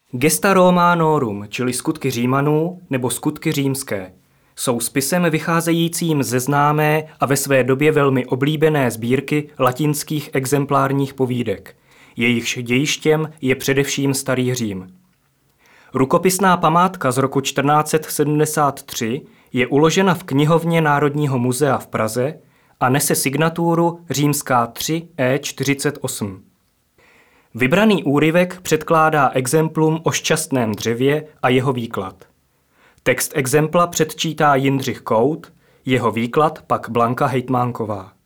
Gesta Romanorum, čili skutky Římanů nebo skutky římské, jsou spisem vycházejícím ze známé a ve své době velmi oblíbené sbírky latinských exemplárních povídek. Jejichž dějištěm je především Starý Řím. Rukopisná památka z roku 1473 je uložena v knihovně Národního muzea v Praze a nese signaturu Římská 3 E48. Vybraný úryvek předkládá exemplum o šťastném dřevě a jeho výklad. Text exempla předčítá Jindřich Kout, jeho výklad pak Blanka Hejtmánková.